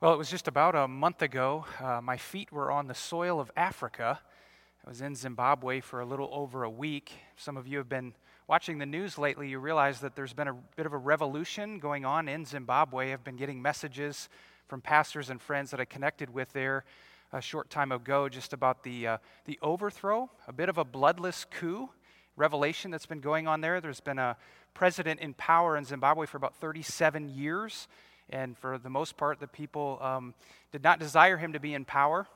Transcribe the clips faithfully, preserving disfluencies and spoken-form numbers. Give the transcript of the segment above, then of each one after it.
Well, it was just about a month ago. Uh, my feet were on the soil of Africa. I was in Zimbabwe for a little over a week. Some of you have been watching the news lately. You realize that there's been a bit of a revolution going on in Zimbabwe. I've been getting messages from pastors and friends that I connected with there a short time ago just about the uh, the overthrow, a bit of a bloodless coup revelation that's been going on there. There's been a president in power in Zimbabwe for about thirty-seven years. And for the most part, the people um, did not desire him to be in power.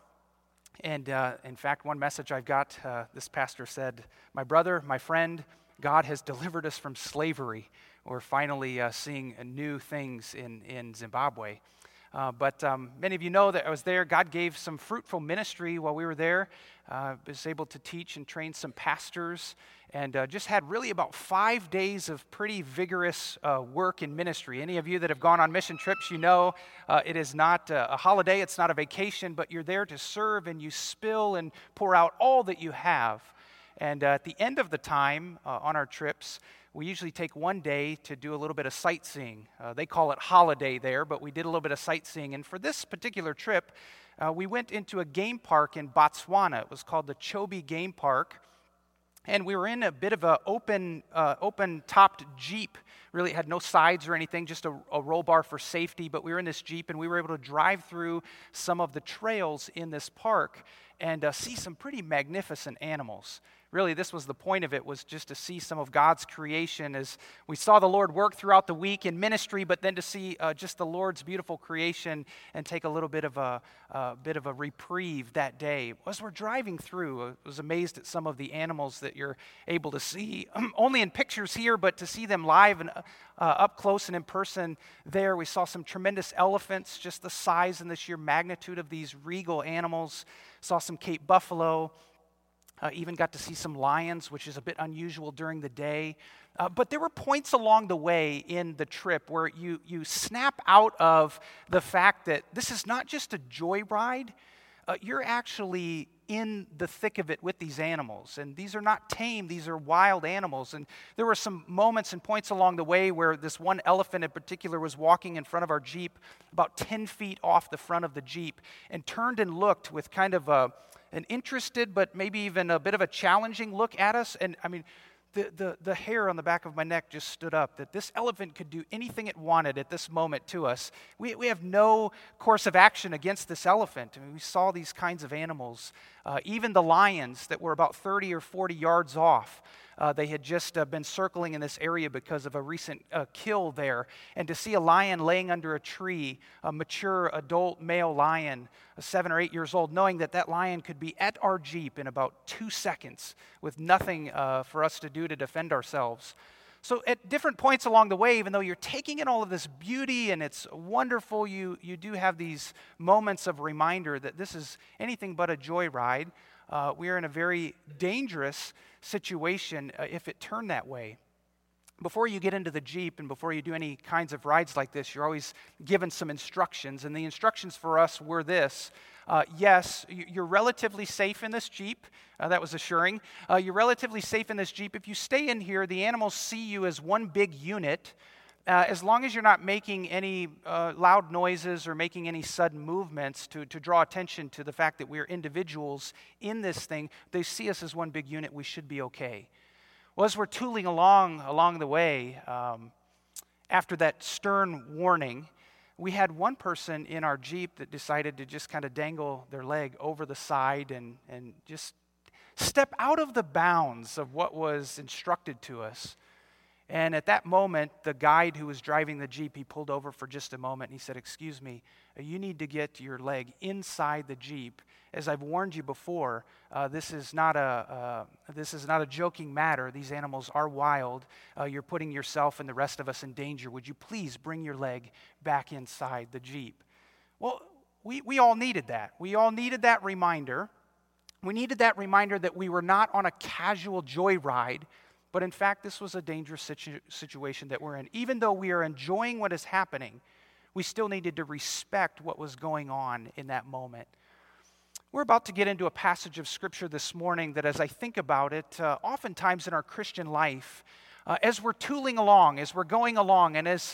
And uh, in fact, one message I've got, uh, this pastor said, "My brother, my friend, God has delivered us from slavery. We're finally uh, seeing uh, new things in, in Zimbabwe." Uh, but um, many of you know that I was there. God gave some fruitful ministry while we were there. I uh, was able to teach and train some pastors, and uh, just had really about five days of pretty vigorous uh, work in ministry. Any of you that have gone on mission trips, you know uh, it is not a holiday, it's not a vacation, but you're there to serve, and you spill and pour out all that you have. And uh, at the end of the time uh, on our trips, we usually take one day to do a little bit of sightseeing. Uh, they call it holiday there, but we did a little bit of sightseeing. And for this particular trip, uh, we went into a game park in Botswana. It was called the Chobe Game Park. And we were in a bit of an open, uh, open-topped Jeep. Really, it had no sides or anything, just a, a roll bar for safety. But we were in this Jeep, and we were able to drive through some of the trails in this park and uh, see some pretty magnificent animals. Really, this was the point of it, was just to see some of God's creation as we saw the Lord work throughout the week in ministry, but then to see uh, just the Lord's beautiful creation and take a little bit of a uh, bit of a reprieve that day. As we're driving through, I was amazed at some of the animals that you're able to see, only in pictures here, but to see them live and uh, up close and in person there. We saw some tremendous elephants, just the size and the sheer magnitude of these regal animals. Saw some Cape buffalo. Uh, even got to see some lions, which is a bit unusual during the day. Uh, but there were points along the way in the trip where you, you snap out of the fact that this is not just a joyride. Uh, you're actually in the thick of it with these animals. And these are not tame, these are wild animals. And there were some moments and points along the way where this one elephant in particular was walking in front of our Jeep, about ten feet off the front of the Jeep, and turned and looked with kind of a an interested but maybe even a bit of a challenging look at us. And I mean, the, the, the hair on the back of my neck just stood up, that this elephant could do anything it wanted at this moment to us. We, we have no course of action against this elephant. I mean, we saw these kinds of animals. Uh, even the lions that were about thirty or forty yards off. Uh, they had just uh, been circling in this area because of a recent uh, kill there. And to see a lion laying under a tree, a mature adult male lion, uh, seven or eight years old, knowing that that lion could be at our Jeep in about two seconds with nothing uh, for us to do to defend ourselves. So at different points along the way, even though you're taking in all of this beauty and it's wonderful, you, you do have these moments of reminder that this is anything but a joyride. Uh, we are in a very dangerous situation uh, if it turned that way. Before you get into the Jeep and before you do any kinds of rides like this, you're always given some instructions. And the instructions for us were this. Uh, yes, you're relatively safe in this Jeep. Uh, that was assuring. Uh, you're relatively safe in this Jeep. If you stay in here, the animals see you as one big unit. Uh, as long as you're not making any uh, loud noises or making any sudden movements to, to draw attention to the fact that we're individuals in this thing, they see us as one big unit, we should be okay. Well, as we're tooling along along the way, um, after that stern warning, we had one person in our Jeep that decided to just kind of dangle their leg over the side and, and just step out of the bounds of what was instructed to us. And at that moment, the guide who was driving the Jeep, he pulled over for just a moment and he said, "Excuse me, you need to get your leg inside the Jeep. As I've warned you before, uh, this is not a uh, this is not a joking matter. These animals are wild. Uh, you're putting yourself and the rest of us in danger. Would you please bring your leg back inside the Jeep?" Well, we, we all needed that. We all needed that reminder. We needed that reminder that we were not on a casual joyride, but in fact, this was a dangerous situ- situation that we're in. Even though we are enjoying what is happening, we still needed to respect what was going on in that moment. We're about to get into a passage of Scripture this morning that, as I think about it, uh, oftentimes in our Christian life, uh, as we're tooling along, as we're going along, and as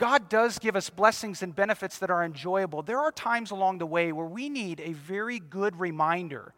God does give us blessings and benefits that are enjoyable. There are times along the way where we need a very good reminder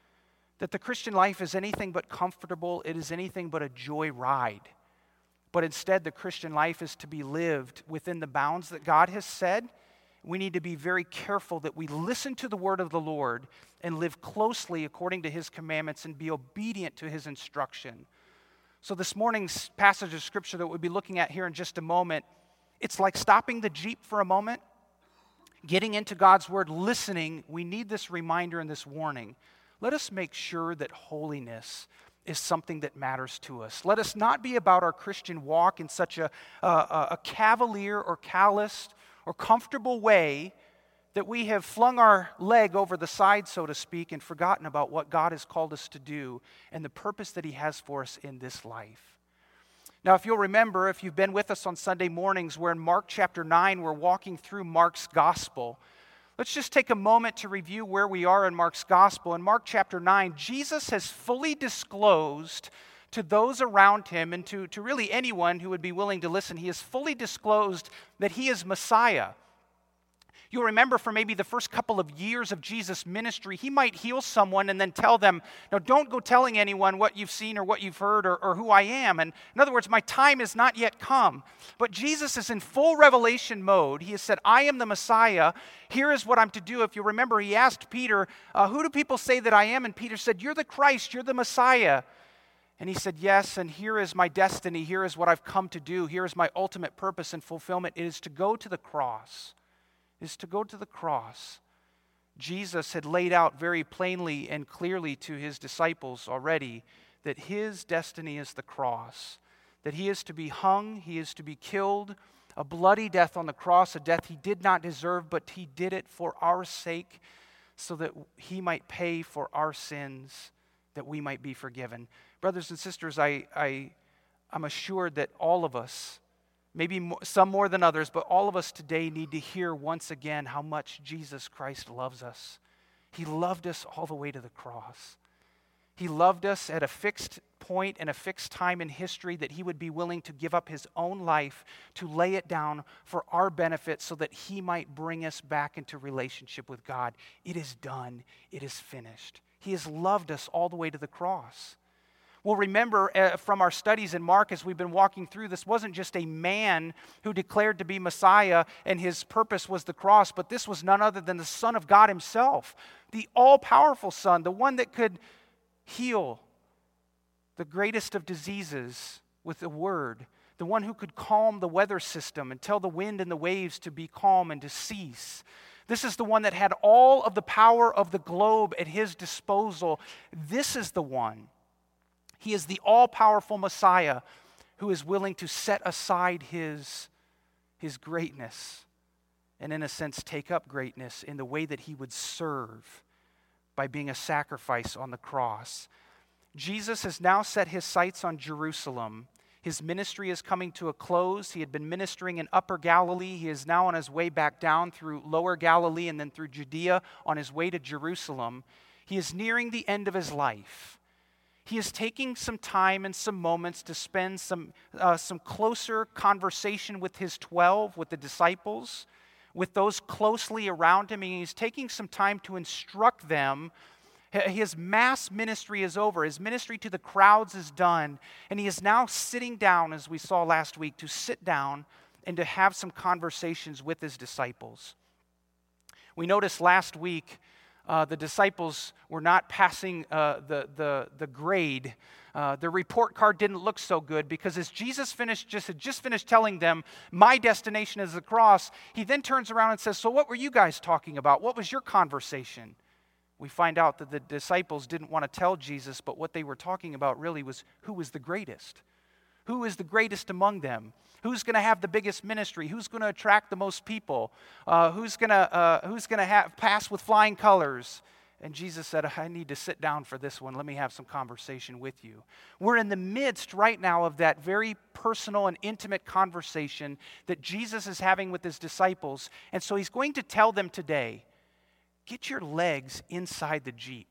that the Christian life is anything but comfortable. It is anything but a joy ride. But instead, the Christian life is to be lived within the bounds that God has said. We need to be very careful that we listen to the word of the Lord and live closely according to his commandments and be obedient to his instruction. So this morning's passage of Scripture that we'll be looking at here in just a moment, it's like stopping the Jeep for a moment, getting into God's word, listening. We need this reminder and this warning. Let us make sure that holiness is something that matters to us. Let us not be about our Christian walk in such a, a, a cavalier or calloused or comfortable way that we have flung our leg over the side, so to speak, and forgotten about what God has called us to do and the purpose that he has for us in this life. Now, if you'll remember, if you've been with us on Sunday mornings, we're in Mark chapter nine, we're walking through Mark's gospel. Let's just take a moment to review where we are in Mark's gospel. In Mark chapter nine, Jesus has fully disclosed to those around him and to, to really anyone who would be willing to listen, he has fully disclosed that he is Messiah. You'll remember for maybe the first couple of years of Jesus' ministry, he might heal someone and then tell them, no, don't go telling anyone what you've seen or what you've heard or, or who I am. And in other words, my time has not yet come. But Jesus is in full revelation mode. He has said, I am the Messiah. Here is what I'm to do. If you remember, he asked Peter, uh, who do people say that I am? And Peter said, you're the Christ, you're the Messiah. And he said, yes, and here is my destiny. Here is what I've come to do. Here is my ultimate purpose and fulfillment. It is to go to the cross. is to go to the cross. Jesus had laid out very plainly and clearly to his disciples already that his destiny is the cross, that he is to be hung, he is to be killed, a bloody death on the cross, a death he did not deserve, but he did it for our sake so that he might pay for our sins, that we might be forgiven. Brothers and sisters, I, I, I'm assured that all of us, maybe some more than others, but all of us today need to hear once again how much Jesus Christ loves us. He loved us all the way to the cross. He loved us at a fixed point and a fixed time in history that he would be willing to give up his own life to lay it down for our benefit so that he might bring us back into relationship with God. It is done. It is finished. He has loved us all the way to the cross. Well, remember uh, from our studies in Mark as we've been walking through, this wasn't just a man who declared to be Messiah and his purpose was the cross, but this was none other than the Son of God himself, the all-powerful Son, the one that could heal the greatest of diseases with a word, the one who could calm the weather system and tell the wind and the waves to be calm and to cease. This is the one that had all of the power of the globe at his disposal. This is the one. He is the all-powerful Messiah who is willing to set aside his, his greatness and, in a sense, take up greatness in the way that he would serve by being a sacrifice on the cross. Jesus has now set his sights on Jerusalem. His ministry is coming to a close. He had been ministering in Upper Galilee. He is now on his way back down through Lower Galilee and then through Judea on his way to Jerusalem. He is nearing the end of his life. He is taking some time and some moments to spend some, uh, some closer conversation with his twelve, with the disciples, with those closely around him. And he's taking some time to instruct them. His mass ministry is over. His ministry to the crowds is done. And he is now sitting down, as we saw last week, to sit down and to have some conversations with his disciples. We noticed last week Uh, the disciples were not passing uh, the, the, the grade. Uh, the report card didn't look so good because as Jesus finished, just had just finished telling them, my destination is the cross, he then turns around and says, so what were you guys talking about? What was your conversation? We find out that the disciples didn't want to tell Jesus, but what they were talking about really was who was the greatest. Who is the greatest among them? Who's going to have the biggest ministry? Who's going to attract the most people? Uh, who's going to uh, who's going to have pass with flying colors? And Jesus said, I need to sit down for this one. Let me have some conversation with you. We're in the midst right now of that very personal and intimate conversation that Jesus is having with his disciples. And so he's going to tell them today, get your legs inside the Jeep.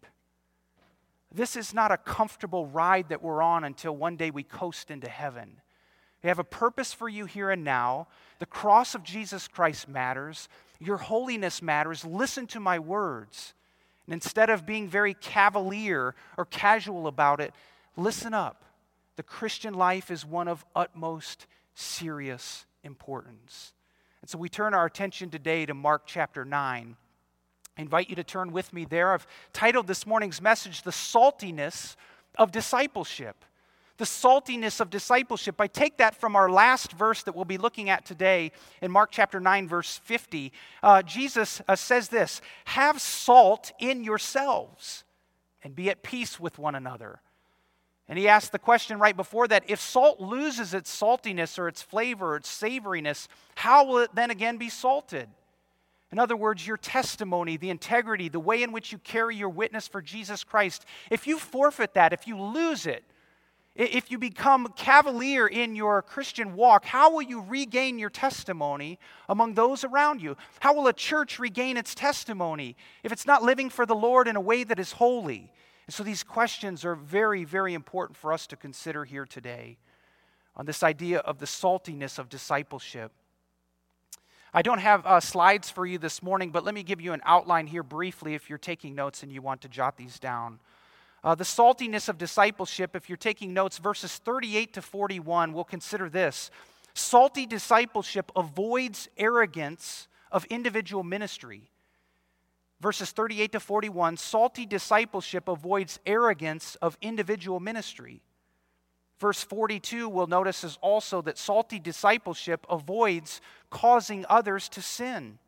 This is not a comfortable ride that we're on until one day we coast into heaven. I have a purpose for you here and now. The cross of Jesus Christ matters. Your holiness matters. Listen to my words. And instead of being very cavalier or casual about it, listen up. The Christian life is one of utmost serious importance. And so we turn our attention today to Mark chapter nine. I invite you to turn with me there. I've titled this morning's message, The Saltiness of Discipleship. The saltiness of discipleship. I take that from our last verse that we'll be looking at today in Mark chapter nine, verse fifty. Uh, Jesus uh, says this, have salt in yourselves and be at peace with one another. And he asked the question right before that, if salt loses its saltiness or its flavor or its savoriness, how will it then again be salted? In other words, your testimony, the integrity, the way in which you carry your witness for Jesus Christ, if you forfeit that, if you lose it, if you become cavalier in your Christian walk, how will you regain your testimony among those around you? How will a church regain its testimony if it's not living for the Lord in a way that is holy? And so these questions are very, very important for us to consider here today on this idea of the saltiness of discipleship. I don't have uh, slides for you this morning, but let me give you an outline here briefly if you're taking notes and you want to jot these down. Uh, the saltiness of discipleship, if you're taking notes, verses thirty-eight to forty-one, we'll consider this. Salty discipleship avoids arrogance of individual ministry. Verses thirty-eight to forty-one, salty discipleship avoids arrogance of individual ministry. Verse forty-two, we'll notice is also that salty discipleship avoids causing others to sin.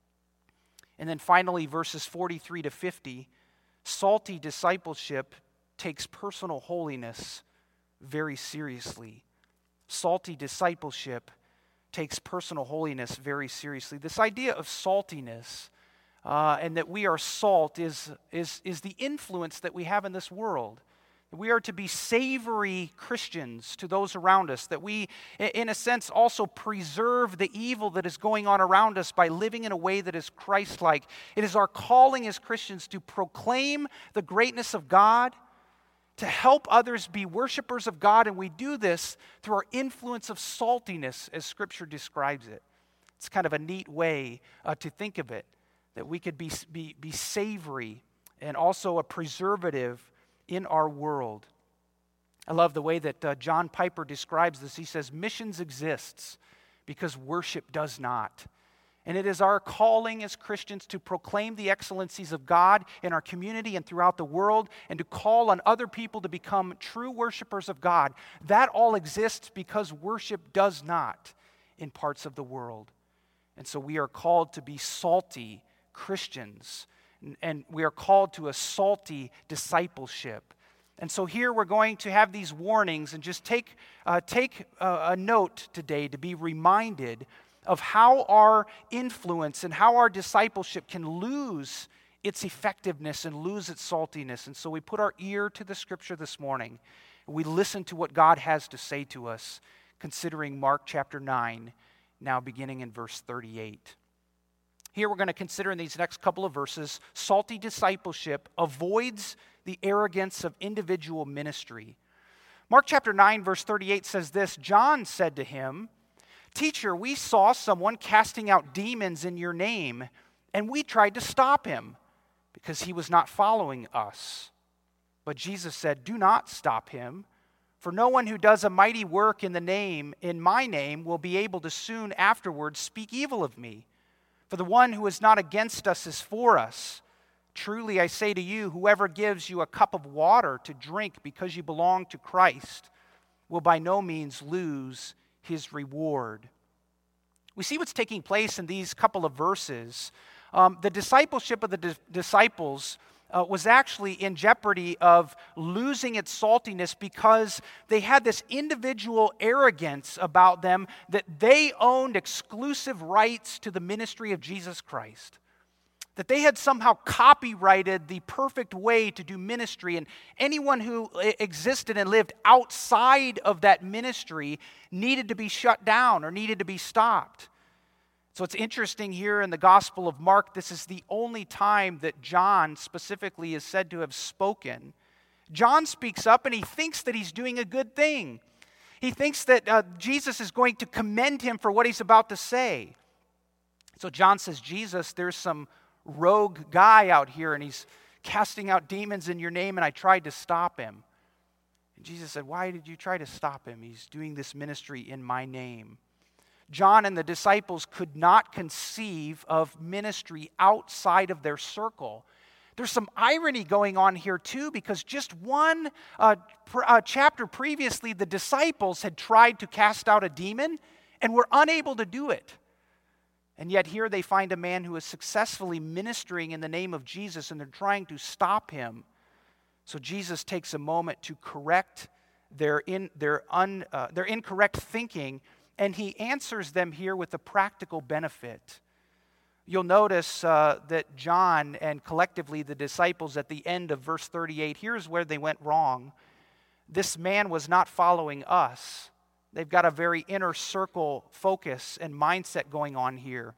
And then finally, verses forty-three to fifty, salty discipleship takes personal holiness very seriously. Salty discipleship takes personal holiness very seriously. This idea of saltiness uh, and that we are salt is, is, is the influence that we have in this world. We are to be savory Christians to those around us, that we, in a sense, also preserve the evil that is going on around us by living in a way that is Christ-like. It is our calling as Christians to proclaim the greatness of God, to help others be worshipers of God, and we do this through our influence of saltiness, as Scripture describes it. It's kind of a neat way uh, to think of it, that we could be, be, be savory and also a preservative in our world. I love the way that uh, John Piper describes this. He says, missions exists because worship does not. And it is our calling as Christians to proclaim the excellencies of God in our community and throughout the world, and to call on other people to become true worshipers of God. That all exists because worship does not in parts of the world. And so we are called to be salty Christians, and we are called to a salty discipleship. And so here we're going to have these warnings, and just take, uh, take a, a note today to be reminded of how our influence and how our discipleship can lose its effectiveness and lose its saltiness. And so we put our ear to the Scripture this morning, and we listen to what God has to say to us, considering Mark chapter nine, now beginning in verse thirty-eight. Here we're going to consider in these next couple of verses, salty discipleship avoids the arrogance of individual ministry. Mark chapter nine, verse thirty-eight says this, John said to him, "Teacher, we saw someone casting out demons in your name, and we tried to stop him because he was not following us." But Jesus said, "Do not stop him, for no one who does a mighty work in the name, in my name, will be able to soon afterwards speak evil of me. For the one who is not against us is for us. Truly I say to you, whoever gives you a cup of water to drink because you belong to Christ will by no means lose his reward." We see what's taking place in these couple of verses. Um, the discipleship of the di- disciples uh, was actually in jeopardy of losing its saltiness because they had this individual arrogance about them that they owned exclusive rights to the ministry of Jesus Christ. That they had somehow copyrighted the perfect way to do ministry, and anyone who existed and lived outside of that ministry needed to be shut down or needed to be stopped. So it's interesting here in the Gospel of Mark, this is the only time that John specifically is said to have spoken. John speaks up and he thinks that he's doing a good thing. He thinks that uh, Jesus is going to commend him for what he's about to say. So John says, Jesus, there's some rogue guy out here, and he's casting out demons in your name, and I tried to stop him. And Jesus said, why did you try to stop him? He's doing this ministry in my name. John and the disciples could not conceive of ministry outside of their circle. There's some irony going on here too, because just one uh, pr- uh, chapter previously, the disciples had tried to cast out a demon and were unable to do it. And yet here they find a man who is successfully ministering in the name of Jesus, and they're trying to stop him. So Jesus takes a moment to correct their, in, their, un, uh, their incorrect thinking, and he answers them here with a practical benefit. You'll notice uh, that John and collectively the disciples at the end of verse thirty-eight, here's where they went wrong. This man was not following us. They've got a very inner circle focus and mindset going on here.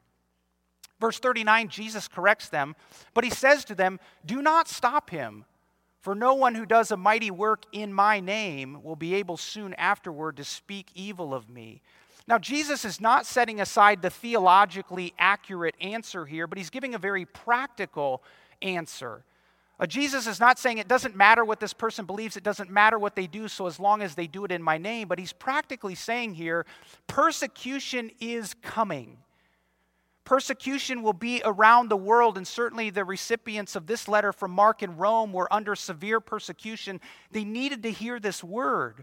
Verse thirty-nine, Jesus corrects them, but he says to them, do not stop him, for no one who does a mighty work in my name will be able soon afterward to speak evil of me. Now, Jesus is not setting aside the theologically accurate answer here, but he's giving a very practical answer. Uh, Jesus is not saying it doesn't matter what this person believes, it doesn't matter what they do, so as long as they do it in my name, but he's practically saying here, persecution is coming. Persecution will be around the world, and certainly the recipients of this letter from Mark in Rome were under severe persecution. They needed to hear this word,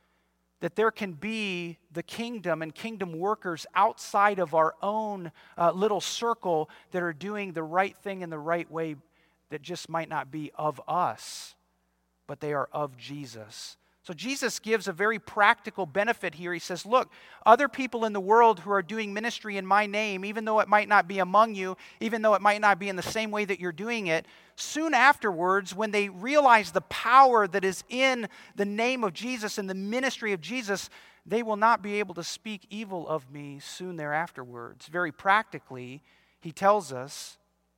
that there can be the kingdom and kingdom workers outside of our own uh, little circle that are doing the right thing in the right way, that just might not be of us, but they are of Jesus. So Jesus gives a very practical benefit here. He says, look, other people in the world who are doing ministry in my name, even though it might not be among you, even though it might not be in the same way that you're doing it, soon afterwards, when they realize the power that is in the name of Jesus and the ministry of Jesus, they will not be able to speak evil of me soon thereafterwards. Very practically, he tells us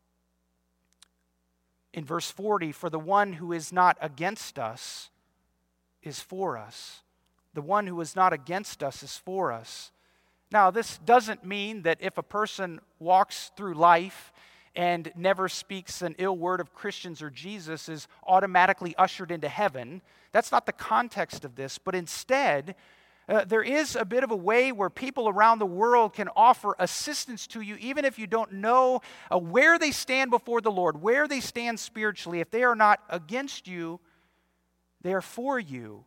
in verse forty, for the one who is not against us is for us. The one who is not against us is for us. Now, this doesn't mean that if a person walks through life and never speaks an ill word of Christians or Jesus is automatically ushered into heaven. That's not the context of this, but instead, uh, there is a bit of a way where people around the world can offer assistance to you, even if you don't know uh, where they stand before the Lord, where they stand spiritually. If they are not against you, they are for you.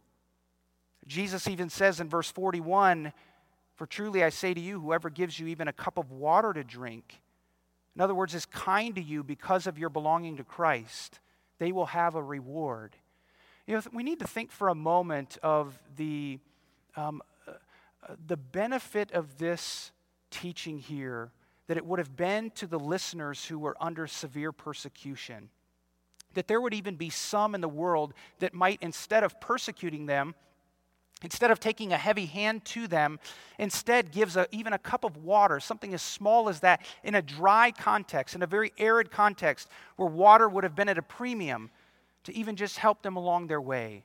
Jesus even says in verse forty-one, for truly I say to you, whoever gives you even a cup of water to drink, in other words, is kind to you because of your belonging to Christ, they will have a reward. You know, we need to think for a moment of the, um, uh, the benefit of this teaching here, that it would have been to the listeners who were under severe persecution. That there would even be some in the world that might, instead of persecuting them, instead of taking a heavy hand to them, instead gives a, even a cup of water, something as small as that, in a dry context, in a very arid context, where water would have been at a premium, to even just help them along their way.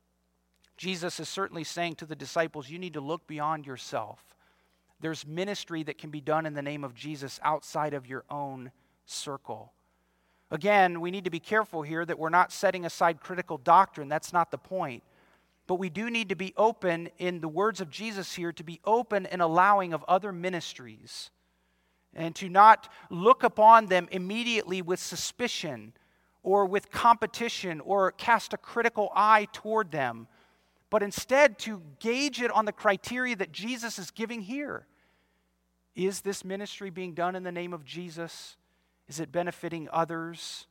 Jesus is certainly saying to the disciples, you need to look beyond yourself. There's ministry that can be done in the name of Jesus outside of your own circle. Again, we need to be careful here that we're not setting aside critical doctrine. That's not the point. But we do need to be open, in the words of Jesus here, to be open in allowing of other ministries, and to not look upon them immediately with suspicion or with competition or cast a critical eye toward them, but instead to gauge it on the criteria that Jesus is giving here. Is this ministry being done in the name of Jesus? Is it benefiting others?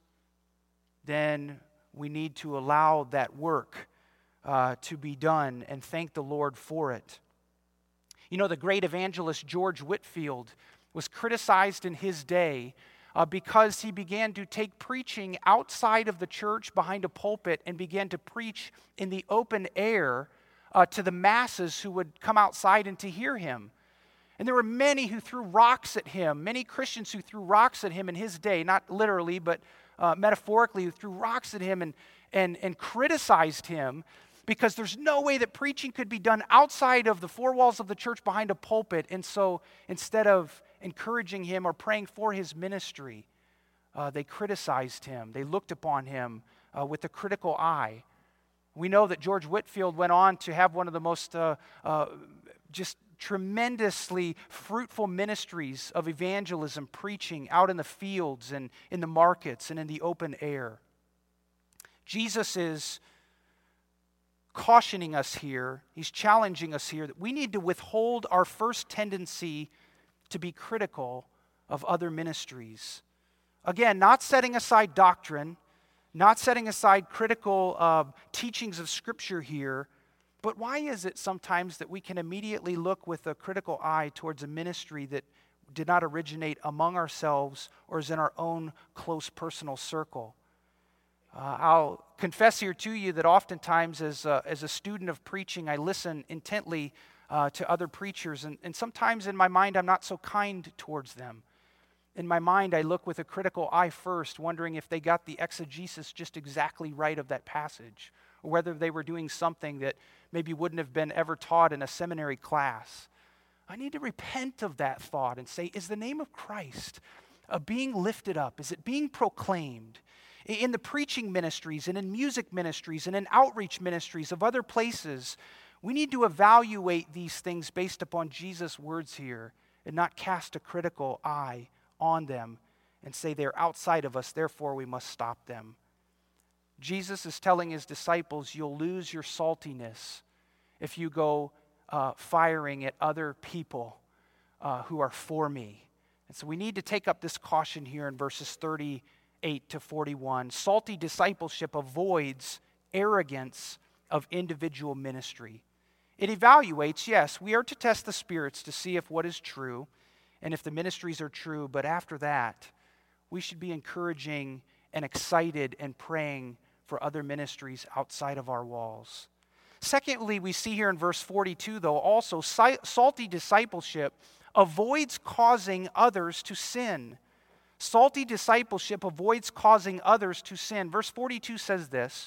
Then we need to allow that work uh, to be done and thank the Lord for it. You know, the great evangelist George Whitefield was criticized in his day uh, because he began to take preaching outside of the church behind a pulpit and began to preach in the open air uh, to the masses who would come outside and to hear him. And there were many who threw rocks at him, many Christians who threw rocks at him in his day, not literally, but uh, metaphorically, who threw rocks at him and, and, and criticized him. because there's no way that preaching could be done outside of the four walls of the church behind a pulpit. And so instead of encouraging him or praying for his ministry, uh, they criticized him. They looked upon him uh, with a critical eye. We know that George Whitefield went on to have one of the most uh, uh, just tremendously fruitful ministries of evangelism, preaching out in the fields and in the markets and in the open air. Jesus is cautioning us here, he's challenging us here, that we need to withhold our first tendency to be critical of other ministries. Again, not setting aside doctrine, not setting aside critical uh, teachings of Scripture here, but why is it sometimes that we can immediately look with a critical eye towards a ministry that did not originate among ourselves or is in our own close personal circle? Uh, I'll confess here to you that oftentimes as a, as a student of preaching, I listen intently uh, to other preachers, and, and sometimes in my mind I'm not so kind towards them. In my mind I look with a critical eye first, wondering if they got the exegesis just exactly right of that passage, or whether they were doing something that maybe wouldn't have been ever taught in a seminary class. I need to repent of that thought and say, is the name of Christ uh, being lifted up? Is it being proclaimed? In the preaching ministries and in music ministries and in outreach ministries of other places, we need to evaluate these things based upon Jesus' words here and not cast a critical eye on them and say they're outside of us, therefore we must stop them. Jesus is telling his disciples, you'll lose your saltiness if you go uh, firing at other people uh, who are for me. And so we need to take up this caution here in verses thirty-eight to forty-one. Salty discipleship avoids arrogance of individual ministry. It evaluates, yes, we are to test the spirits to see if what is true and if the ministries are true, but after that, we should be encouraging and excited and praying for other ministries outside of our walls. Secondly, we see here in verse forty-two, though, also salty discipleship avoids causing others to sin. Salty discipleship avoids causing others to sin. Verse forty-two says this,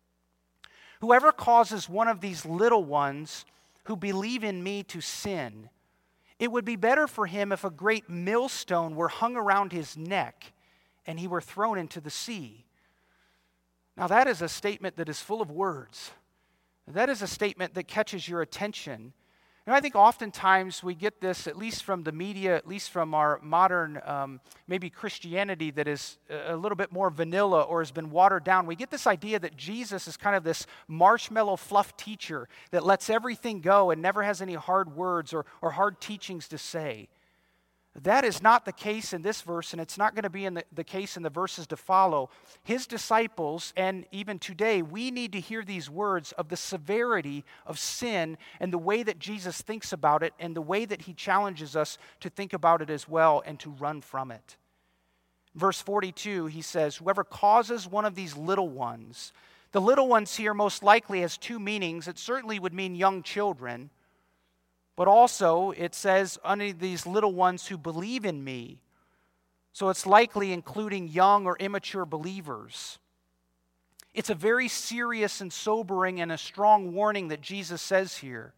whoever causes one of these little ones who believe in me to sin, it would be better for him if a great millstone were hung around his neck and he were thrown into the sea. Now that is a statement that is full of words. That is a statement that catches your attention. And I think oftentimes we get this, at least from the media, at least from our modern, um, maybe Christianity that is a little bit more vanilla or has been watered down. We get this idea that Jesus is kind of this marshmallow fluff teacher that lets everything go and never has any hard words or, or hard teachings to say. That is not the case in this verse, and it's not going to be in the, the case in the verses to follow. His disciples, and even today, we need to hear these words of the severity of sin and the way that Jesus thinks about it and the way that he challenges us to think about it as well and to run from it. Verse forty-two, he says, whoever causes one of these little ones, the little ones here most likely has two meanings. It certainly would mean young children, but also, it says, only these little ones who believe in me. So it's likely including young or immature believers. It's a very serious and sobering and a strong warning that Jesus says here.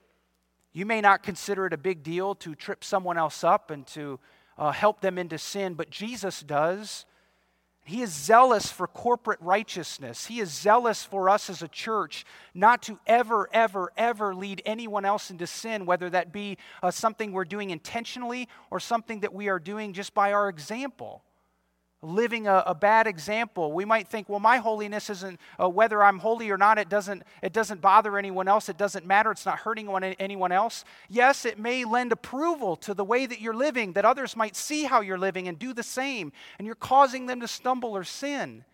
You may not consider it a big deal to trip someone else up and to uh, help them into sin, but Jesus does. He is zealous for corporate righteousness. He is zealous for us as a church not to ever, ever, ever lead anyone else into sin, whether that be uh, something we're doing intentionally or something that we are doing just by our example. Living a, a bad example. We might think, well, my holiness isn't, uh, whether I'm holy or not, it doesn't, it doesn't bother anyone else. It doesn't matter. It's not hurting one, anyone else. Yes, it may lend approval to the way that you're living, that others might see how you're living and do the same, and you're causing them to stumble or sin.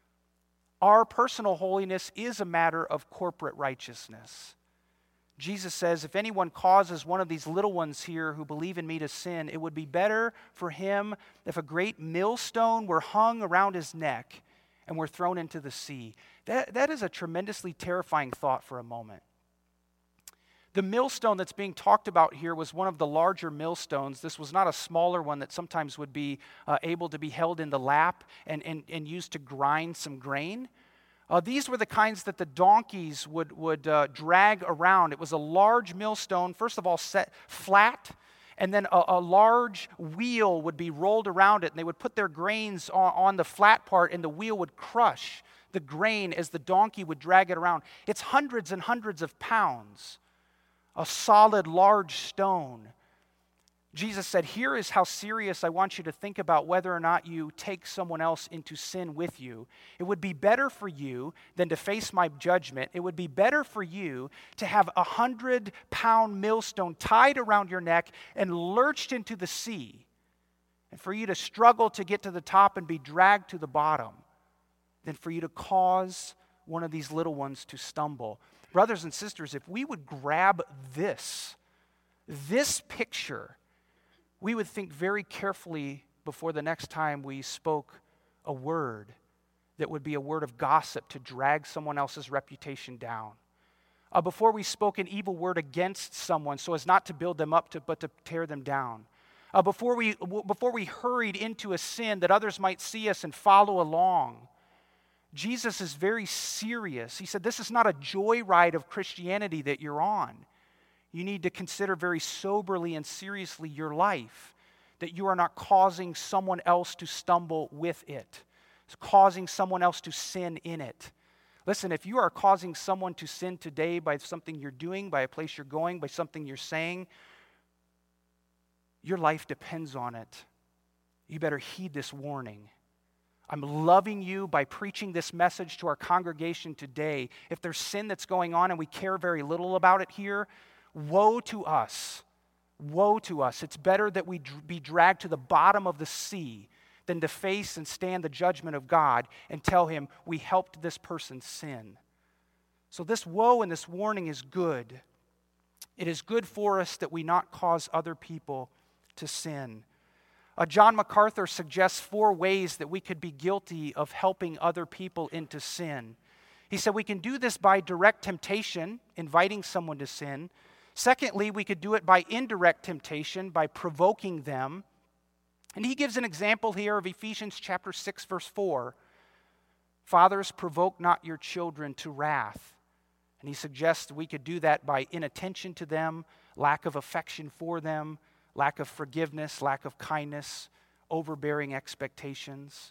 Our personal holiness is a matter of corporate righteousness. Jesus says, if anyone causes one of these little ones here who believe in me to sin, it would be better for him if a great millstone were hung around his neck and were thrown into the sea. That, that is a tremendously terrifying thought for a moment. The millstone that's being talked about here was one of the larger millstones. This was not a smaller one that sometimes would be uh, able to be held in the lap and, and, and used to grind some grain. Uh, these were the kinds that the donkeys would, would uh, drag around. It was a large millstone, first of all, set flat, and then a, a large wheel would be rolled around it, and they would put their grains on, on the flat part, and the wheel would crush the grain as the donkey would drag it around. It's hundreds and hundreds of pounds, a solid, large stone. Jesus said, here is how serious I want you to think about whether or not you take someone else into sin with you. It would be better for you than to face my judgment. It would be better for you to have a hundred-pound millstone tied around your neck and lurched into the sea, and for you to struggle to get to the top and be dragged to the bottom, than for you to cause one of these little ones to stumble. Brothers and sisters, if we would grab this, this picture, we would think very carefully before the next time we spoke a word that would be a word of gossip to drag someone else's reputation down. Uh, before we spoke an evil word against someone so as not to build them up, to, but to tear them down. Uh, before we, w- before we hurried into a sin that others might see us and follow along. Jesus is very serious. He said, this is not a joyride of Christianity that you're on. You need to consider very soberly and seriously your life, that you are not causing someone else to stumble with it, it's causing someone else to sin in it. Listen, if you are causing someone to sin today by something you're doing, by a place you're going, by something you're saying, your life depends on it. You better heed this warning. I'm loving you by preaching this message to our congregation today. If there's sin that's going on and we care very little about it here, woe to us. Woe to us. It's better that we be dragged to the bottom of the sea than to face and stand the judgment of God and tell him we helped this person sin. So this woe and this warning is good. It is good for us that we not cause other people to sin. Uh, John MacArthur suggests four ways that we could be guilty of helping other people into sin. He said we can do this by direct temptation, inviting someone to sin. Secondly, we could do it by indirect temptation, by provoking them. And he gives an example here of Ephesians chapter six, verse four. Fathers, provoke not your children to wrath. And he suggests we could do that by inattention to them, lack of affection for them, lack of forgiveness, lack of kindness, overbearing expectations.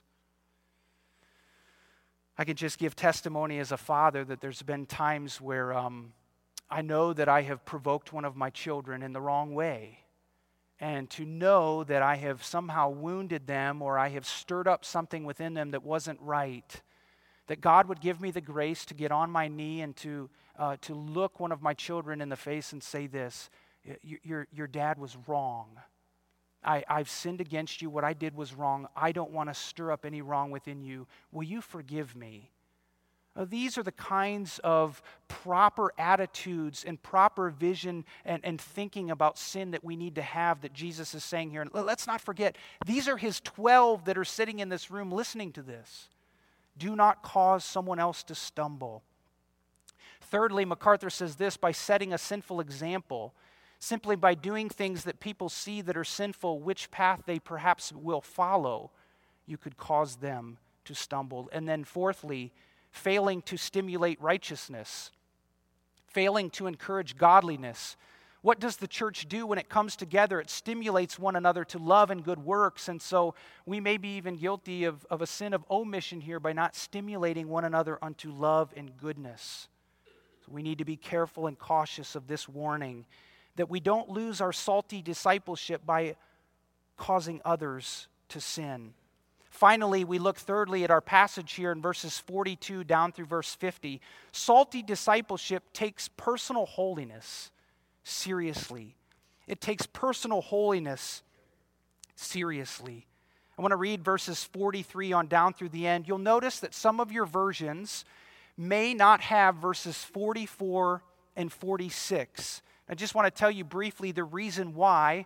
I can just give testimony as a father that there's been times where um, I know that I have provoked one of my children in the wrong way. And to know that I have somehow wounded them or I have stirred up something within them that wasn't right, that God would give me the grace to get on my knee and to uh, to look one of my children in the face and say this, your, your dad was wrong. I, I've sinned against you. What I did was wrong. I don't want to stir up any wrong within you. Will you forgive me? Now, these are the kinds of proper attitudes and proper vision and, and thinking about sin that we need to have that Jesus is saying here. And let's not forget, these are his twelve that are sitting in this room listening to this. Do not cause someone else to stumble. Thirdly, MacArthur says this, by setting a sinful example, simply by doing things that people see that are sinful, which path they perhaps will follow, you could cause them to stumble. And then fourthly, failing to stimulate righteousness, failing to encourage godliness. What does the church do when it comes together? It stimulates one another to love and good works. And so we may be even guilty of, of a sin of omission here by not stimulating one another unto love and goodness. So we need to be careful and cautious of this warning, that we don't lose our salty discipleship by causing others to sin. Finally, we look thirdly at our passage here in verses forty-two down through verse fifty. Salty discipleship takes personal holiness seriously. It takes personal holiness seriously. I want to read verses forty-three on down through the end. You'll notice that some of your versions may not have verses forty-four and forty-six. I just want to tell you briefly the reason why.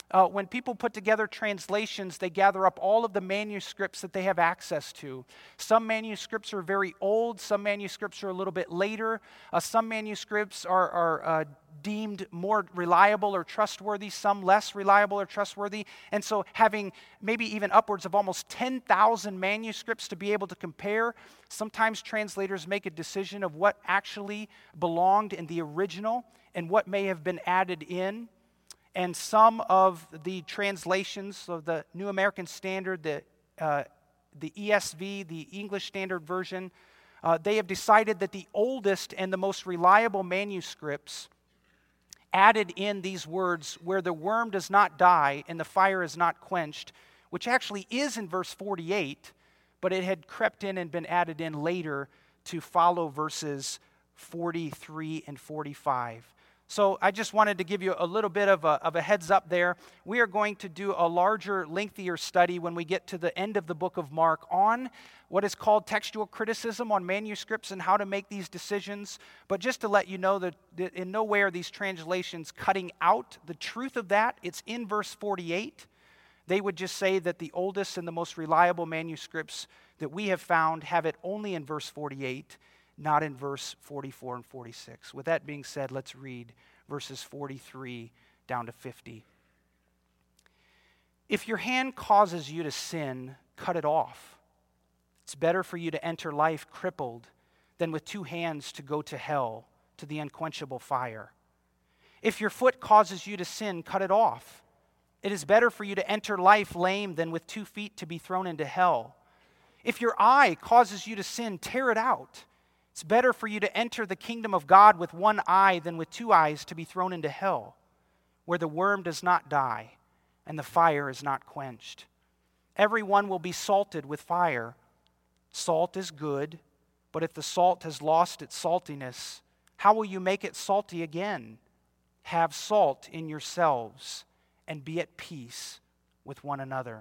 Uh, when people put together translations, they gather up all of the manuscripts that they have access to. Some manuscripts are very old. Some manuscripts are a little bit later. Uh, some manuscripts are, are uh, deemed more reliable or trustworthy, some less reliable or trustworthy. And so having maybe even upwards of almost ten thousand manuscripts to be able to compare, sometimes translators make a decision of what actually belonged in the original and what may have been added in. And some of the translations of the New American Standard, the, uh, the E S V, the English Standard Version, uh, they have decided that the oldest and the most reliable manuscripts added in these words, where the worm does not die and the fire is not quenched, which actually is in verse forty-eight, but it had crept in and been added in later to follow verses forty-three and forty-five. So I just wanted to give you a little bit of a, of a heads up there. We are going to do a larger, lengthier study when we get to the end of the book of Mark on what is called textual criticism on manuscripts and how to make these decisions. But just to let you know that, that in no way are these translations cutting out the truth of that. It's in verse forty-eight. They would just say that the oldest and the most reliable manuscripts that we have found have it only in verse forty-eight, not in verse forty-four and forty-six. With that being said, let's read verses forty-three down to fifty. If your hand causes you to sin, cut it off. It's better for you to enter life crippled than with two hands to go to hell, to the unquenchable fire. If your foot causes you to sin, cut it off. It is better for you to enter life lame than with two feet to be thrown into hell. If your eye causes you to sin, tear it out. It's better for you to enter the kingdom of God with one eye than with two eyes to be thrown into hell, where the worm does not die and the fire is not quenched. Everyone will be salted with fire. Salt is good, but if the salt has lost its saltiness, how will you make it salty again? Have salt in yourselves and be at peace with one another.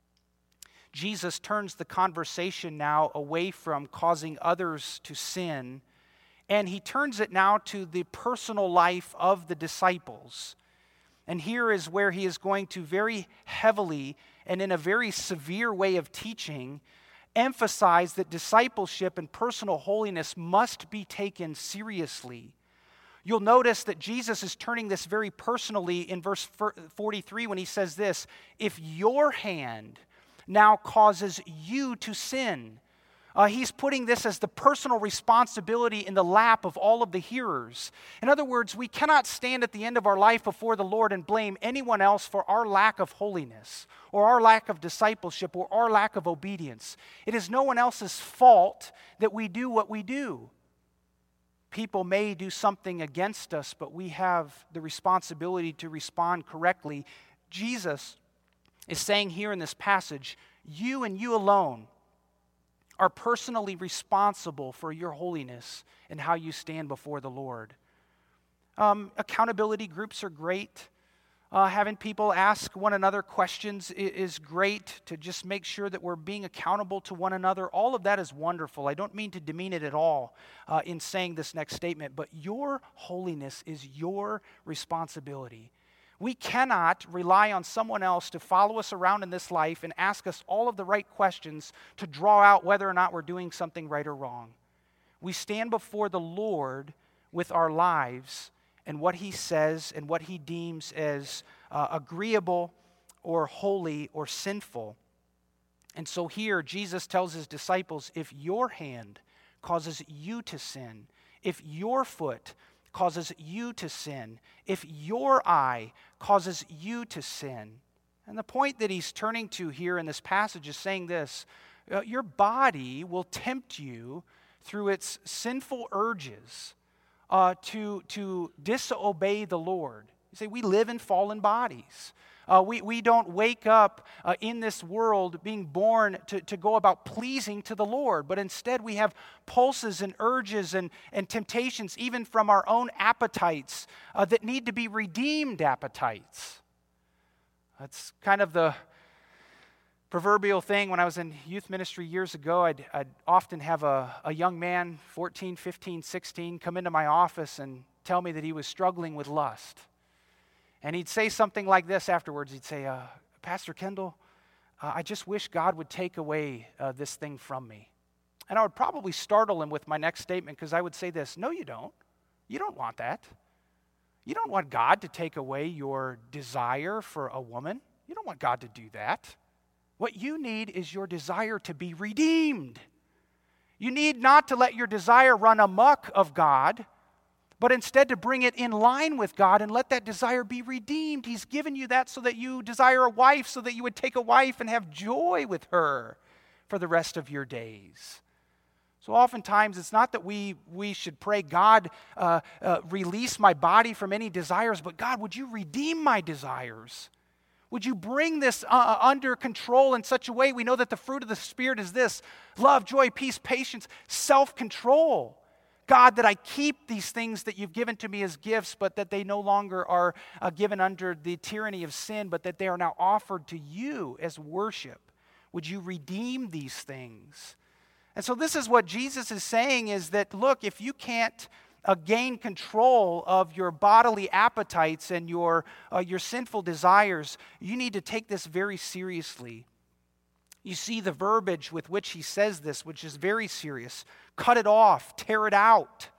Jesus turns the conversation now away from causing others to sin, and he turns it now to the personal life of the disciples. And here is where he is going to very heavily and in a very severe way of teaching emphasize that discipleship and personal holiness must be taken seriously. You'll notice that Jesus is turning this very personally in verse forty-three when he says this, if your hand now causes you to sin. Uh, he's putting this as the personal responsibility in the lap of all of the hearers. In other words, we cannot stand at the end of our life before the Lord and blame anyone else for our lack of holiness or our lack of discipleship or our lack of obedience. It is no one else's fault that we do what we do. People may do something against us, but we have the responsibility to respond correctly. Jesus is saying here in this passage, you and you alone are personally responsible for your holiness and how you stand before the Lord. Um, accountability groups are great. Uh, having people ask one another questions is great to just make sure that we're being accountable to one another. All of that is wonderful. I don't mean to demean it at all uh, in saying this next statement, but your holiness is your responsibility. We cannot rely on someone else to follow us around in this life and ask us all of the right questions to draw out whether or not we're doing something right or wrong. We stand before the Lord with our lives and what he says and what he deems as uh, agreeable or holy or sinful. And so here Jesus tells his disciples, if your hand causes you to sin, if your foot causes you to sin, if your eye causes you to sin. And the point that he's turning to here in this passage is saying this, uh, your body will tempt you through its sinful urges uh, to, to disobey the Lord. You say, we live in fallen bodies. Uh, we, we don't wake up uh, in this world being born to, to go about pleasing to the Lord, but instead we have pulses and urges and, and temptations, even from our own appetites, uh, that need to be redeemed appetites. That's kind of the proverbial thing. When I was in youth ministry years ago, I'd, I'd often have a, a young man, fourteen, fifteen, sixteen, come into my office and tell me that he was struggling with lust. And he'd say something like this afterwards. He'd say, uh, Pastor Kendall, uh, I just wish God would take away uh, this thing from me. And I would probably startle him with my next statement because I would say this, no, you don't. You don't want that. You don't want God to take away your desire for a woman. You don't want God to do that. What you need is your desire to be redeemed. You need not to let your desire run amok of God, but instead to bring it in line with God and let that desire be redeemed. He's given you that so that you desire a wife, so that you would take a wife and have joy with her for the rest of your days. So oftentimes it's not that we, we should pray, God, uh, uh, release my body from any desires, but God, would you redeem my desires? Would you bring this uh, under control in such a way? We know that the fruit of the Spirit is this: love, joy, peace, patience, self-control. God, that I keep these things that you've given to me as gifts, but that they no longer are uh, given under the tyranny of sin, but that they are now offered to you as worship. Would you redeem these things? And so this is what Jesus is saying is that, look, if you can't uh, gain control of your bodily appetites and your, uh, your sinful desires, you need to take this very seriously. You see the verbiage with which he says this, which is very serious. Cut it off, tear it out.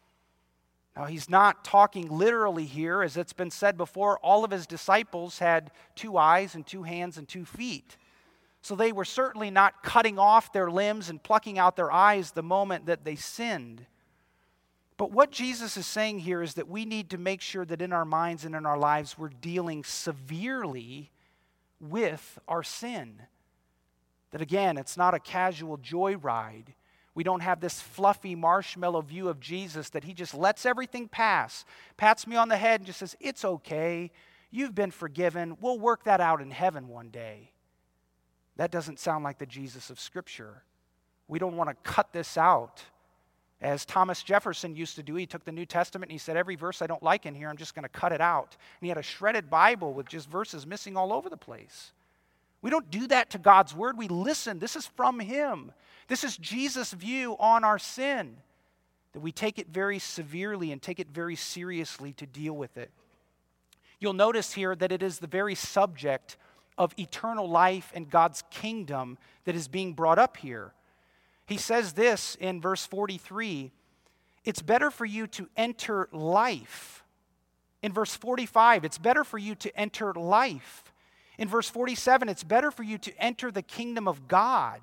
Now, he's not talking literally here. As it's been said before, all of his disciples had two eyes and two hands and two feet. So they were certainly not cutting off their limbs and plucking out their eyes the moment that they sinned. But what Jesus is saying here is that we need to make sure that in our minds and in our lives we're dealing severely with our sin. That again, it's not a casual joyride. We don't have this fluffy marshmallow view of Jesus that he just lets everything pass, pats me on the head and just says, it's okay, you've been forgiven, we'll work that out in heaven one day. That doesn't sound like the Jesus of Scripture. We don't want to cut this out. As Thomas Jefferson used to do, he took the New Testament and he said, every verse I don't like in here, I'm just going to cut it out. And he had a shredded Bible with just verses missing all over the place. We don't do that to God's Word. We listen. This is from Him. This is Jesus' view on our sin. That we take it very severely and take it very seriously to deal with it. You'll notice here that it is the very subject of eternal life and God's kingdom that is being brought up here. He says this in verse forty-three, it's better for you to enter life. In verse forty-five, it's better for you to enter life. In verse forty-seven, it's better for you to enter the kingdom of God.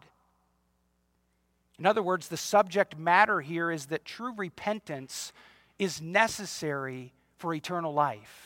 In other words, the subject matter here is that true repentance is necessary for eternal life.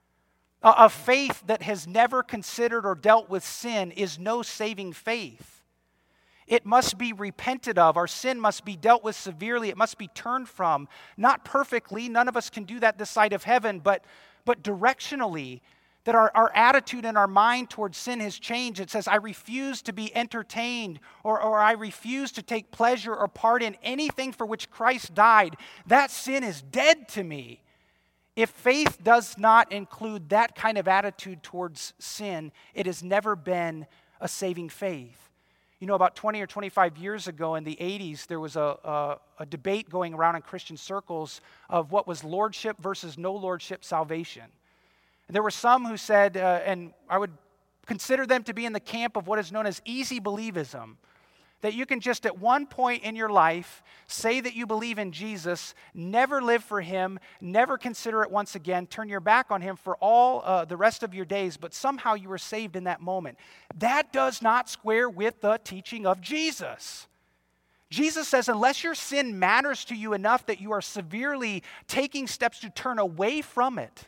A faith that has never considered or dealt with sin is no saving faith. It must be repented of. Our sin must be dealt with severely. It must be turned from. Not perfectly. None of us can do that this side of heaven, but, but directionally, that our, our attitude and our mind towards sin has changed. It says, I refuse to be entertained, or, or I refuse to take pleasure or part in anything for which Christ died. That sin is dead to me. If faith does not include that kind of attitude towards sin, it has never been a saving faith. You know, about twenty or twenty-five years ago in the eighties, there was a, a, a debate going around in Christian circles of what was lordship versus no lordship salvation. And there were some who said, uh, and I would consider them to be in the camp of what is known as easy believism, that you can just at one point in your life say that you believe in Jesus, never live for Him, never consider it once again, turn your back on Him for all uh, the rest of your days, but somehow you were saved in that moment. That does not square with the teaching of Jesus. Jesus says, unless your sin matters to you enough that you are severely taking steps to turn away from it,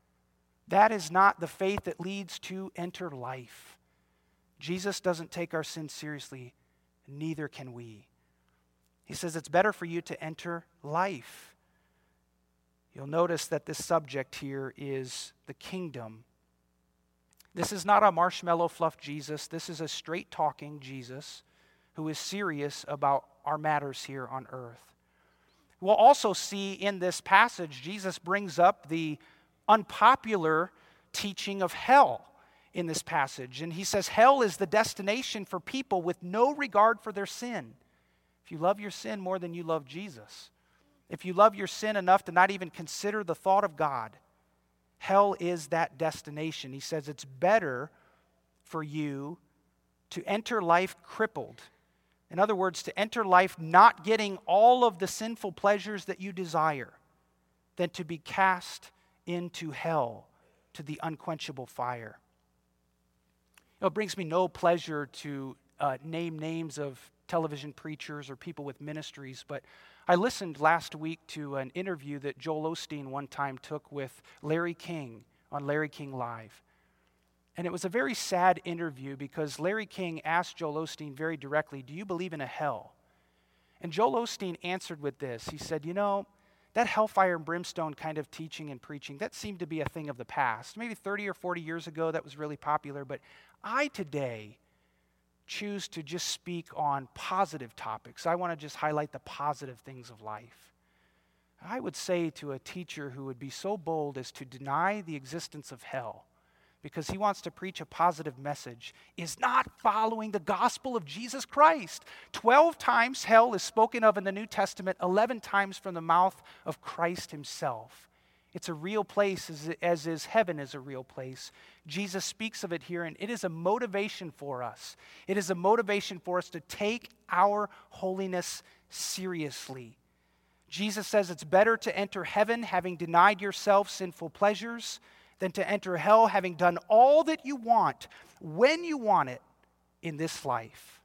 that is not the faith that leads to enter life. Jesus doesn't take our sin seriously. Neither can we. He says it's better for you to enter life. You'll notice that this subject here is the kingdom. This is not a marshmallow fluff Jesus. This is a straight talking Jesus who is serious about our matters here on earth. We'll also see in this passage, Jesus brings up the unpopular teaching of hell in this passage. And he says hell is the destination for people with no regard for their sin. If you love your sin more than you love Jesus, if you love your sin enough to not even consider the thought of God, hell is that destination. He says it's better for you to enter life crippled. In other words, to enter life not getting all of the sinful pleasures that you desire, than to be cast into hell, to the unquenchable fire. You know, it brings me no pleasure to uh, name names of television preachers or people with ministries, but I listened last week to an interview that Joel Osteen one time took with Larry King on Larry King Live. And it was a very sad interview because Larry King asked Joel Osteen very directly, do you believe in a hell? And Joel Osteen answered with this. He said, you know, that hellfire and brimstone kind of teaching and preaching, that seemed to be a thing of the past. Maybe thirty or forty years ago that was really popular, but I today choose to just speak on positive topics. I want to just highlight the positive things of life. I would say to a teacher who would be so bold as to deny the existence of hell because he wants to preach a positive message is not following the gospel of Jesus Christ. Twelve times hell is spoken of in the New Testament, eleven times from the mouth of Christ himself. It's a real place, as, as is heaven is a real place. Jesus speaks of it here, and it is a motivation for us. It is a motivation for us to take our holiness seriously. Jesus says it's better to enter heaven having denied yourself sinful pleasures than to enter hell having done all that you want, when you want it, in this life.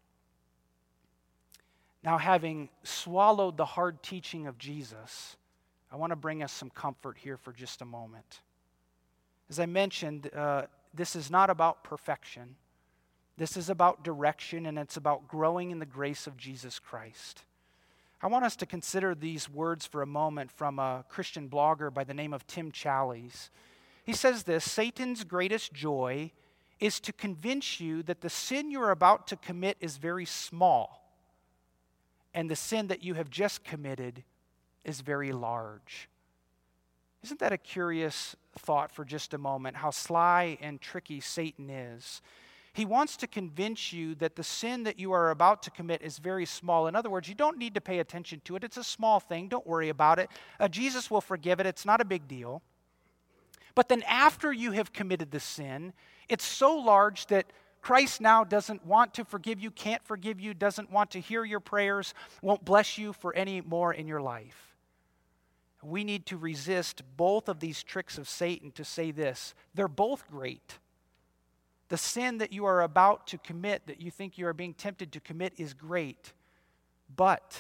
Now, having swallowed the hard teaching of Jesus, I want to bring us some comfort here for just a moment. As I mentioned, uh, this is not about perfection. This is about direction, and it's about growing in the grace of Jesus Christ. I want us to consider these words for a moment from a Christian blogger by the name of Tim Challies. He says this, Satan's greatest joy is to convince you that the sin you're about to commit is very small, and the sin that you have just committed is very large. Isn't that a curious thought for just a moment, how sly and tricky Satan is? He wants to convince you that the sin that you are about to commit is very small. In other words, you don't need to pay attention to it. It's a small thing. Don't worry about it. Uh, Jesus will forgive it. It's not a big deal. But then after you have committed the sin, it's so large that Christ now doesn't want to forgive you, can't forgive you, doesn't want to hear your prayers, won't bless you for any more in your life. We need to resist both of these tricks of Satan to say this. They're both great. The sin that you are about to commit, that you think you are being tempted to commit, is great. But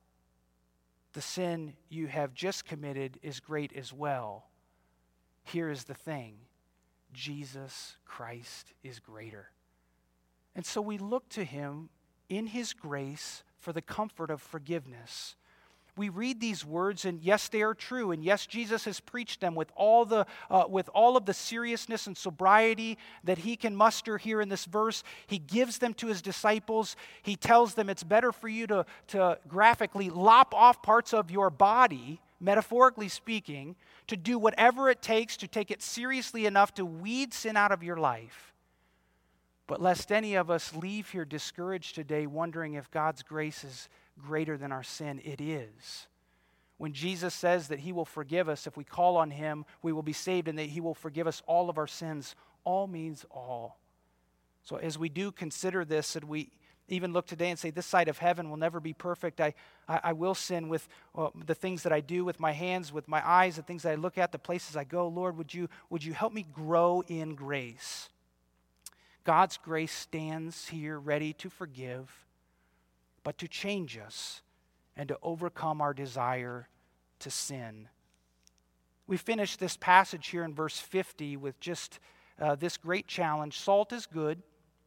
the sin you have just committed is great as well. Here is the thing. Jesus Christ is greater. And so we look to him in his grace for the comfort of forgiveness. We read these words, and yes, they are true, and yes, Jesus has preached them with all the uh, with all of the seriousness and sobriety that he can muster here in this verse. He gives them to his disciples. He tells them it's better for you to, to graphically lop off parts of your body, metaphorically speaking, to do whatever it takes to take it seriously enough to weed sin out of your life. But lest any of us leave here discouraged today, wondering if God's grace is greater than our sin, it is. When Jesus says that he will forgive us, if we call on him, we will be saved, and that he will forgive us all of our sins, all means all. So as we do consider this, and we even look today and say, this side of heaven will never be perfect. I, I, I will sin with uh, the things that I do with my hands, with my eyes, the things that I look at, the places I go. Lord, would you, would you help me grow in grace? God's grace stands here ready to forgive, but to change us and to overcome our desire to sin. We finish this passage here in verse fifty with just uh, this great challenge. Salt is good.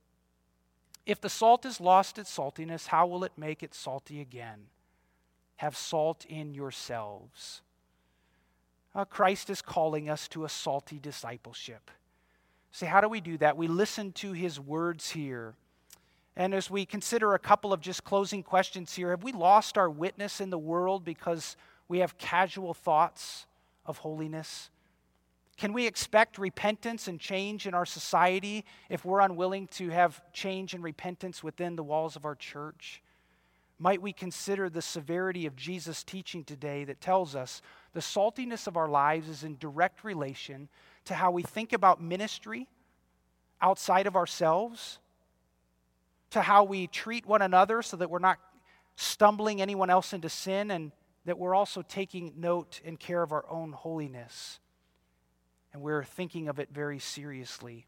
If the salt has lost its saltiness, how will it make it salty again? Have salt in yourselves. Uh, Christ is calling us to a salty discipleship. See, how do we do that? We listen to his words here. And as we consider a couple of just closing questions here, have we lost our witness in the world because we have casual thoughts of holiness? Can we expect repentance and change in our society if we're unwilling to have change and repentance within the walls of our church? Might we consider the severity of Jesus' teaching today that tells us the saltiness of our lives is in direct relation to how we think about ministry outside of ourselves, to how we treat one another so that we're not stumbling anyone else into sin, and that we're also taking note and care of our own holiness. And we're thinking of it very seriously.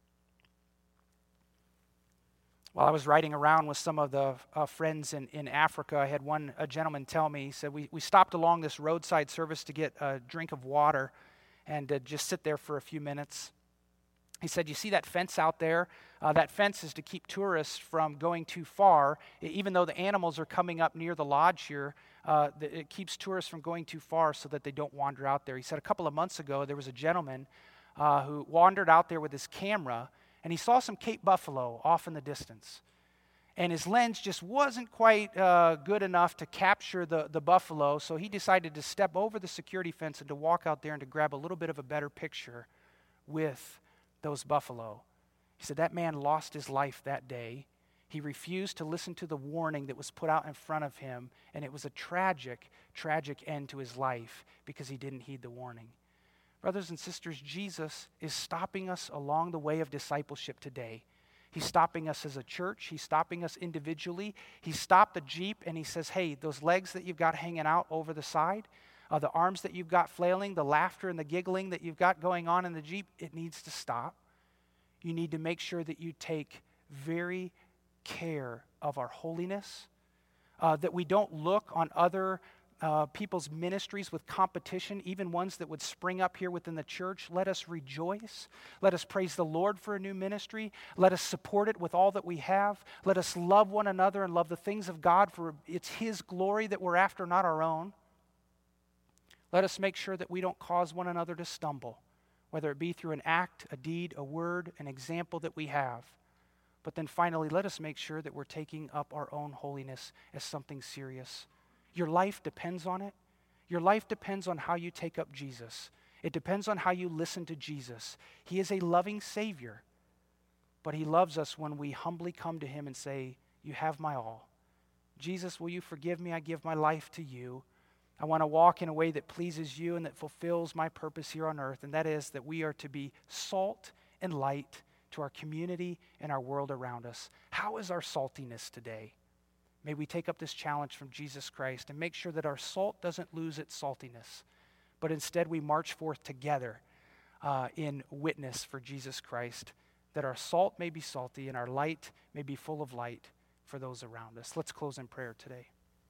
While I was riding around with some of the uh, friends in, in Africa, I had one a gentleman tell me, he said, we, we stopped along this roadside service to get a drink of water and uh, just sit there for a few minutes. He said, you see that fence out there? Uh, that fence is to keep tourists from going too far. Even though the animals are coming up near the lodge here, uh, the, it keeps tourists from going too far so that they don't wander out there. He said a couple of months ago, there was a gentleman uh, who wandered out there with his camera, and he saw some Cape buffalo off in the distance. And his lens just wasn't quite uh, good enough to capture the, the buffalo, so he decided to step over the security fence and to walk out there and to grab a little bit of a better picture with those buffalo. He said that man lost his life that day. He refused to listen to the warning that was put out in front of him, and it was a tragic, tragic end to his life because he didn't heed the warning. Brothers and sisters, Jesus is stopping us along the way of discipleship today. He's stopping us as a church. He's stopping us individually. He stopped the Jeep and he says, hey, those legs that you've got hanging out over the side, uh, the arms that you've got flailing, the laughter and the giggling that you've got going on in the Jeep, it needs to stop. You need to make sure that you take very care of our holiness, uh, that we don't look on other Uh, people's ministries with competition, even ones that would spring up here within the church. Let us rejoice. Let us praise the Lord for a new ministry. Let us support it with all that we have. Let us love one another and love the things of God, for it's His glory that we're after, not our own. Let us make sure that we don't cause one another to stumble, whether it be through an act, a deed, a word, an example that we have. But then finally, let us make sure that we're taking up our own holiness as something serious. Your life depends on it. Your life depends on how you take up Jesus. It depends on how you listen to Jesus. He is a loving Savior, but He loves us when we humbly come to Him and say, you have my all. Jesus, will you forgive me? I give my life to you. I want to walk in a way that pleases you and that fulfills my purpose here on earth, and that is that we are to be salt and light to our community and our world around us. How is our saltiness today? May we take up this challenge from Jesus Christ and make sure that our salt doesn't lose its saltiness, but instead we march forth together uh, in witness for Jesus Christ, that our salt may be salty and our light may be full of light for those around us. Let's close in prayer today.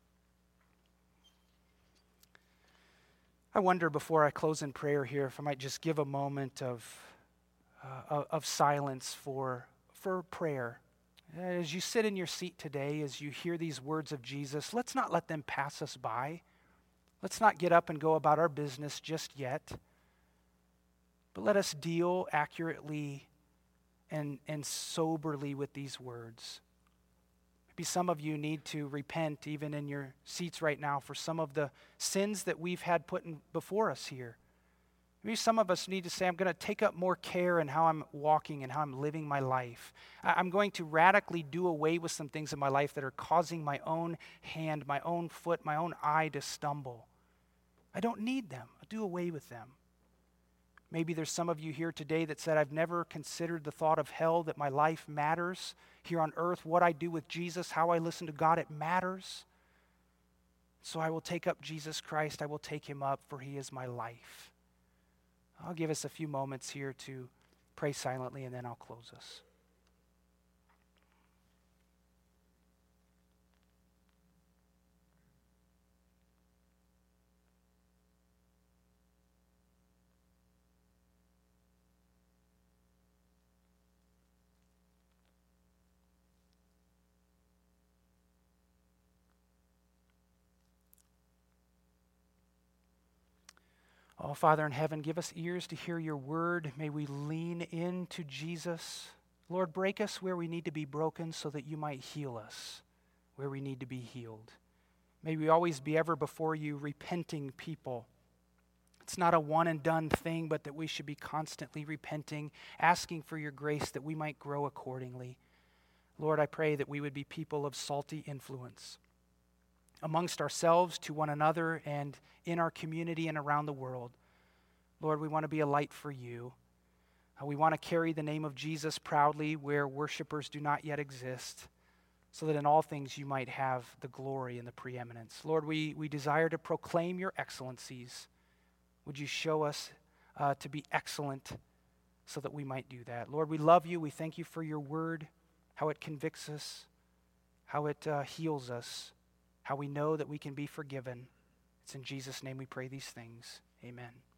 I wonder, before I close in prayer here, if I might just give a moment of, uh, of silence for, for prayer. As you sit in your seat today, as you hear these words of Jesus, let's not let them pass us by. Let's not get up and go about our business just yet. But let us deal accurately and, and soberly with these words. Maybe some of you need to repent even in your seats right now for some of the sins that we've had put in before us here. Maybe some of us need to say, I'm going to take up more care in how I'm walking and how I'm living my life. I'm going to radically do away with some things in my life that are causing my own hand, my own foot, my own eye to stumble. I don't need them. I'll do away with them. Maybe there's some of you here today that said, I've never considered the thought of hell, that my life matters here on earth. What I do with Jesus, how I listen to God, it matters. So I will take up Jesus Christ. I will take Him up, for He is my life. I'll give us a few moments here to pray silently, and then I'll close us. Oh, Father in heaven, give us ears to hear your word. May we lean into Jesus. Lord, break us where we need to be broken so that you might heal us where we need to be healed. May we always be ever before you repenting people. It's not a one and done thing, but that we should be constantly repenting, asking for your grace that we might grow accordingly. Lord, I pray that we would be people of salty influence amongst ourselves, to one another, and in our community and around the world. Lord, we want to be a light for you. Uh, we want to carry the name of Jesus proudly where worshipers do not yet exist, so that in all things you might have the glory and the preeminence. Lord, we, we desire to proclaim your excellencies. Would you show us uh, to be excellent so that we might do that? Lord, we love you. We thank you for your word, how it convicts us, how it uh, heals us, how we know that we can be forgiven. It's in Jesus' name we pray these things. Amen.